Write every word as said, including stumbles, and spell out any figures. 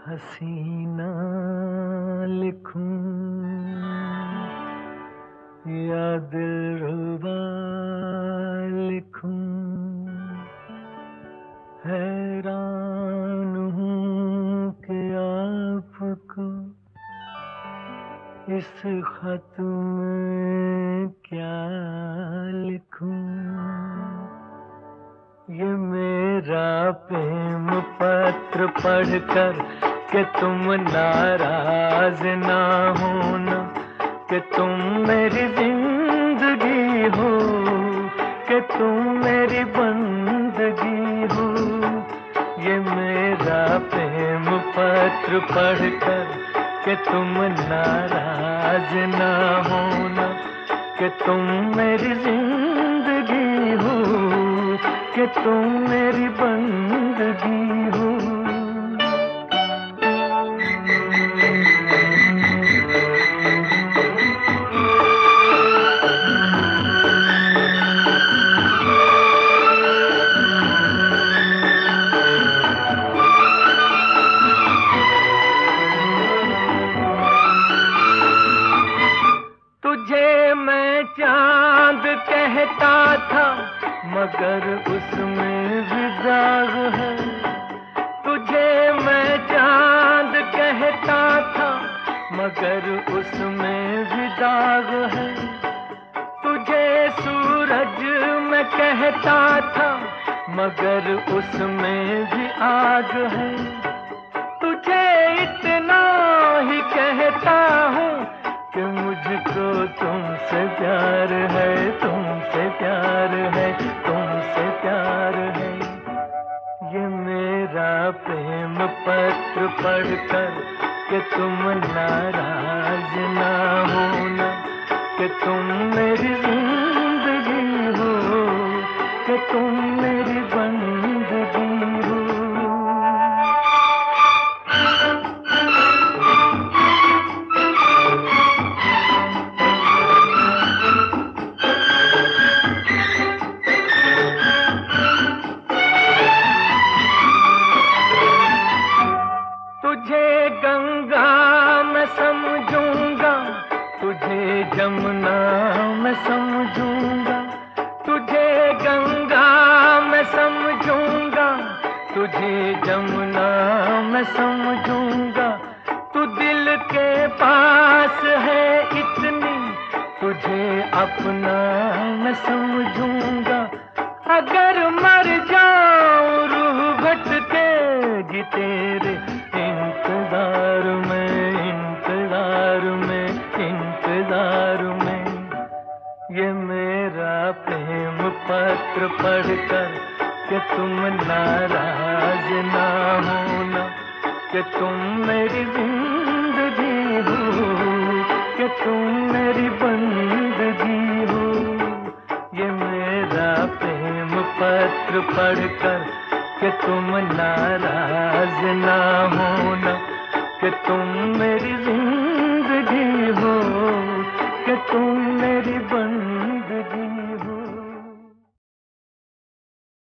हसीना लिखूं या दिलरुबा लिखूं, हैरान हूँ कि आपको इस खत में क्या लिखूं। ये मेरा प्रेम पत्र पढ़कर कि तुम नाराज ना होना, कि तुम मेरी जिंदगी हो, कि तुम मेरी बंदगी हो। ये मेरा प्रेम पत्र पढ़कर कि तुम नाराज ना होना, कि तुम मेरी जिंदगी हो, कि तुम मेरी बंदगी हो। तुझे मैं चांद कहता था मगर उसमें भी दाग है। तुझे मैं चांद कहता था मगर उसमें भी दाग है। तुझे सूरज मैं कहता था मगर उसमें भी आग है। तुझे इतना ही कहता हूँ कि मुझको तुमसे प्यार है, तुमसे प्यार है, तुमसे प्यार है। ये मेरा प्रेम पत्र पढ़कर कि तुम नाराज ना होना, कि तुम मेरी जिंदगी हो, कि तुम मेरी बंदगी हो। तुझे गंगा मैं समझूंगा, तुझे जमुना मैं समझूंगा। तुझे गंगा मैं समझूंगा, तुझे जमुना मैं समझूंगा। तू दिल के पास है इतनी, तुझे अपना मैं समझूंगा। अगर मर जाऊं रूह भटकेगी तेरे इंतजार में, इंतजार में, इंतजार में। ये मेरा प्रेम पत्र पढ़कर कि तुम नाराज ना होना, कि तुम मेरी जिंदगी हो, कि तुम मेरी बंदगी हो। ये मेरा प्रेम पत्र पढ़कर कि तुम नाराज ना होना, कि तुम मेरी जिंदगी हो,